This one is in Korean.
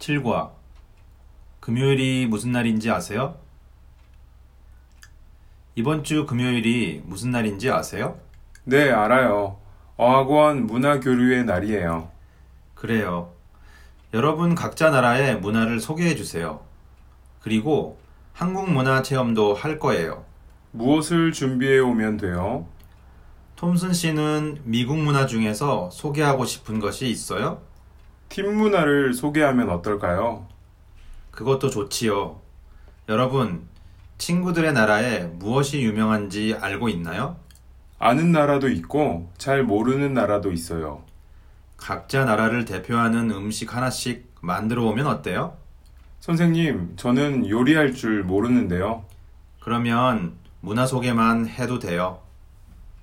7과 금요일이 무슨 날인지 아세요? 이번 주 금요일이 무슨 날인지 아세요? 네, 알아요. 어학원 문화교류의 날이에요. 그래요. 여러분 각자 나라의 문화를 소개해 주세요. 그리고 한국 문화 체험도 할 거예요. 무엇을 준비해 오면 돼요? 톰슨 씨는 미국 문화 중에서 소개하고 싶은 것이 있어요? 팀 문화를 소개하면 어떨까요? 그것도 좋지요. 여러분, 친구들의 나라에 무엇이 유명한지 알고 있나요? 아는 나라도 있고 잘 모르는 나라도 있어요. 각자 나라를 대표하는 음식 하나씩 만들어 오면 어때요? 선생님, 저는 요리할 줄 모르는데요. 그러면 문화 소개만 해도 돼요.